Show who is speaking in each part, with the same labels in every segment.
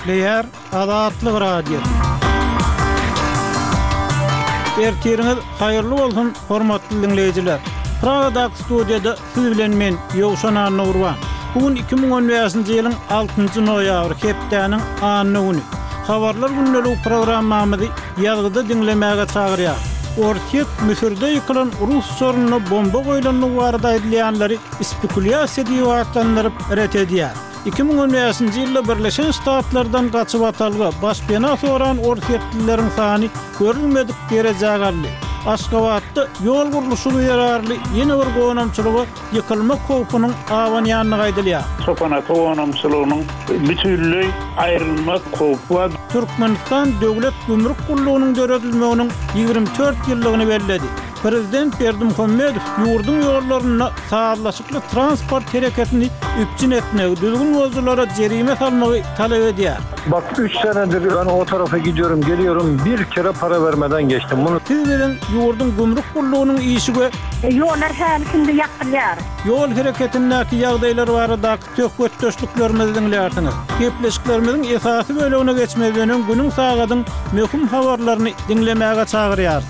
Speaker 1: Gepleyer Azatlyk Radio. Ertiriniz hayırlı bolsun hormatly dinleyijiler. Praga'da studiýada siz bilen men Ýowşan Nurwan. Bugün 2015-nji ýylyň 6-njy noýabr hepdeniň anyny güni. Habarlar gündelik programmamyzy ýazgyda dinlemäge çagyrýar. Ortiýet Müsürde ýykylan Rus sorunyna bomba goýulanyny barada edilýänleri spekulaýasiýa diýip atlandyryp ret edýär. 2015-nji ýylda Birleşen Ştatlardan gaçyp atalgy başpena soran ortiýetlilerin sany görülmedik derejäge aldy. Aşgabatda ýol gurulşyna ýararly ýene bir goýunamçylygy ýykylma kopunyň awanýanyny gaýdylýar.
Speaker 2: Sopana goýunamçylygynyň bütünlüği aýrylma kopu
Speaker 1: Türkmenistan Döwlet Gümrük Gullugynyň döredilmeginiň 24 ýyllygyny bellädi. Prezident Berdimuhammedow ýurdun ýollaryna sağlaşykly transport hereketini üpçün etmegi, düzgün yolculara jerime salmagy talep edýär.
Speaker 3: Bak 3 senedir ben o tarafa gidiyorum, geliyorum. Bir kere para vermeden geçtim. Bunu
Speaker 1: siz bilen ýurdun Gümrük Gullugynyň işige
Speaker 4: ýollar hämişinde ýakylýar.
Speaker 1: Yol hereketindäki ýagdaýlar barada töhbetdeşliklerimizi dinleýärsiňiz. Gepleşiklerimiziň esasy bölegine geçmeden günüň sagadyň möhüm habarlaryny dinlemäge çagyrýar.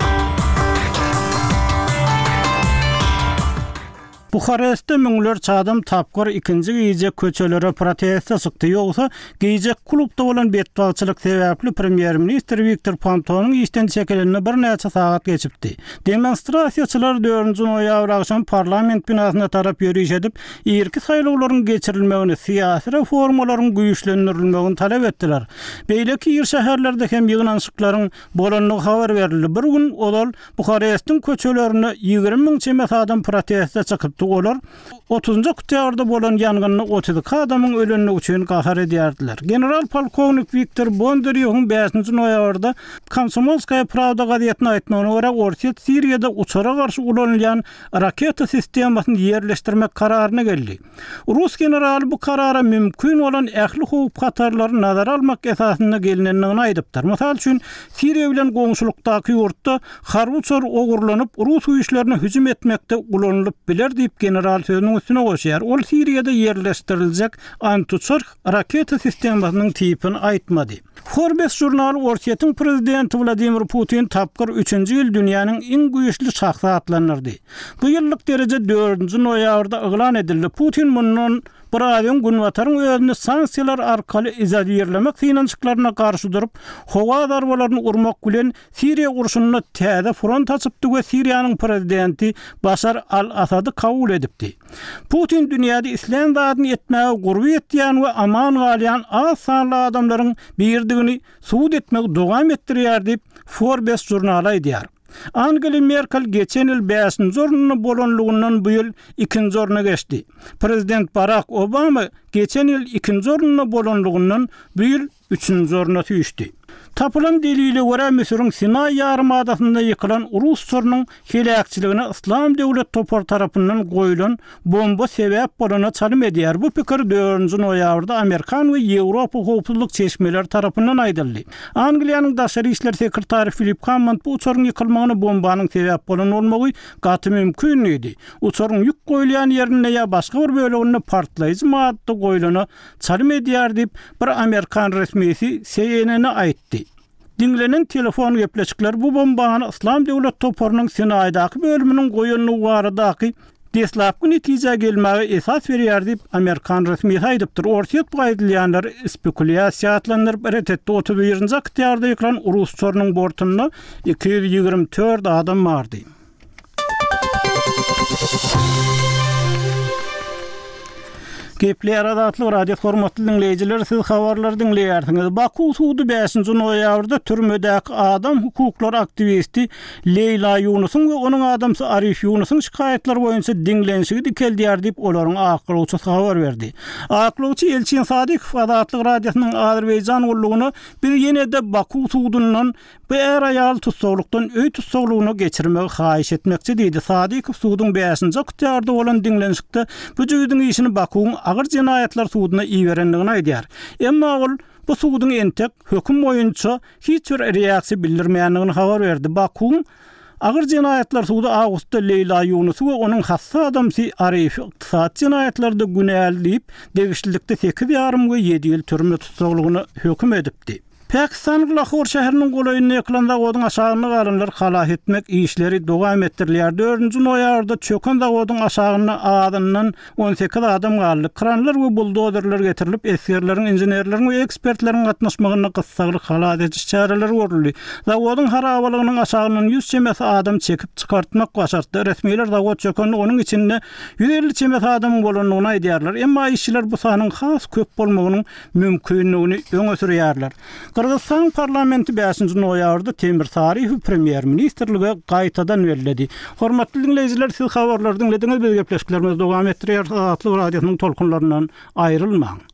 Speaker 1: Bukarest'te müňler çadym tapgyr ikinji giýjek köçelere protesta çykdy. Ýogsa giýjek klubda bolan betbalçylyk sebäpli Premier Minister Viktor Pontonuň işden çekilenine bir näçe sagat geçipdi. Demonstrasiýaçylar 4-nji noýabr akşam parlament binasına tarap ýürüş edip, ýerki saýlawlaryň geçirilmegini, syýasy reformalaryň güýçlendirilmegini talep etdiler. Beýleki ýer şäherlerde hem ýygnançyklaryň bolanyny habar berildi. Bir gün olal Bukarest'in köçelerine 20.000 çemes adam protesta çykyp olar 30-njy oktýabrda bolan ýangynny 32 adamyň ölenligi üçin gahar edýärdiler. General polkovnik Viktor Bondaryowyň 5-nji noýabrda Komsomolskaya Pravda gazetine aýtmagyna görä Ortiýet Siriýada uçara garşy ulanylýan raketa sistemasyny ýerleşdirmek kararyna geldi. Rus generaly bu karara mümkin bolan ähli howp hatarlary nazara almak esasyna gelinenini aýdypdyr. Mysal üçin Siriýa bilen goňşulukdaky ýurtda harbuçar ogurlanyp Rus güýçlerine hüjüm etmekde ulanlyp biler diýip general sözüniň üstüne goşýar. Ol Siriýada ýerleşdiriljek antuçar raketa sistemasynyň tipini aýtmady. Forbes jurnaly Ortiýetiň prezidenti Vladimir Putin tapgyr 3-nji ýyl dünýäniň iň güýçli şahsy atlanyrdy. Bu ýyllyk derece 4-nji noýabrda eglan edildi. Putin mundan bir aýdan günwataryň özüni sanksiýalar arkaly izolýerlemek synançyklaryna garşy durup, howa darbalaryny urmak bilen Siriýa gurşunyna täze front açypdy we Siriýanyň prezidenti Başar al-Asady kabul edipdi. Putin dünýäde islam dadyny etmäge gurby etýän we aman galýan az sanly adamlaryň birdigini suud etmek dogam etdirýär diýip Forbes jurnaly aýdýar. Angela Merkel geçen ýyl 5-nji orunna bolanlygyndan bu ýyl 2-nji oruna geçdi. Prezident Barack Obama geçen ýyl 2-nji orunna bolanlygyndan bu ýyl 3-nji oruna düşdi. Tapılan delile göre Mısır'ın Sinay yarımadasında yıkılan Rus sorunyň helakçylygyna İslam Döwlet topar tarapyndan goýulan bomba sebäp bolana çalym edýär. Bu pikir 4-nji noýabrda Amerikan we Ýewropa howpsuzlyk çeşmeleri tarapyndan aýdyldy. Angliýanyň daşary işler sekretary Philip Hammond bu uçaryň yıkylmagyna bombanyň sebäp bolan bolmagy gaty mümkin idi. Uçaryň ýük goýulýan ýerine ýa başga bir bölegine partlaýjy madda goýulana çalym edýär diýip bir Amerikan resmiýeti CNN-e aýtdy. Dinlenen telefon gepleşikler bu bombany İslam Döwlet toparynyň Sinaýdaky bölüminiň goýunyny baradaky deslapky netije gelmäge esas berýär diýip Amerikan resmiýeti aýdypdyr. Ortiýet bu aýdylýanlar spekulaýasiýa atlandyryp ret etdi. 31-nji oktýabrda ýyklan Rus sorunyň bortyna 224 adam bardy. Gepleýär Azatlyk radio hormatly dinleýijiler, siz habarlar dinleýärsiňiz. Baku suudy 5-nji noýabrda türmedäki adam hukuklar aktivisti Leyla Yunusyň we onuň adamsy Arif Yunusyň şikaýetler boýunça dinlenşigi dikeldiýär diýip olaryň aklawçy habar berdi. Aklawçy Elçin Sadykow Azatlyk radiosynyň Azerbaýjan ullugyny bir ýene-de Baku suudundan bu ýaly tutsawlykdan öý tutsawlygyny geçirmegi haýyş etmekçi diýdi. Sadykow suudyň 5-nji oktýabrda bolan dinlenşikde bu jüýüdiň işini Bakuň agyr jinayatlar suuduna iýerenligini aýdýar. Emma ol bu suudun entek höküm boýunça hiç bir reaksiýa bildirmeýändigini habar berdi. Bakuň Ağır cinayetler suudu Ağustos'ta Leyla Yunus'u ve onun hassa adamsi Arif iqtisat cinayetlerinde günäldiyip degişlilikde 8,5 ve 7 yıl türme tutukluluğunu hüküm edipdi. Pakistan'ın Lahore şäheriniň golayynda ýakylan zawodyň aşagyny galynlar halas etmek işleri dowam etdirilýär. 4-nji noýarda çöken zawodyň aşagyna adyndan 18 adam galdy. Kranlar we buldozerler getirilip esgerleriň, inženerleriň we ekspertleriň gatnaşmagyna gyssalyk halas ediş çareleri görüldi. Zawodyň harabalygynyň aşagyndan 100 çemesi adam çekip çykartmak başardy. Resmiler zawod çökeni onuň içinde 150 çemesi adam bolanyny aýdýarlar. Emma işçiler bu sanyň has köp bolmagynyň mümkinligini öňe sürýärler. Kırgızstan parlamenti 5-nji noýarda Temir Sariýew premier ministrlige gaýtadan berledi. Hormatly dinleýijiler, siz habarlardan dinlediňiz, biz gepleşiklerimiz dowam etdirýär. Atly radiosynyň tolkunlaryndan aýrylmaň.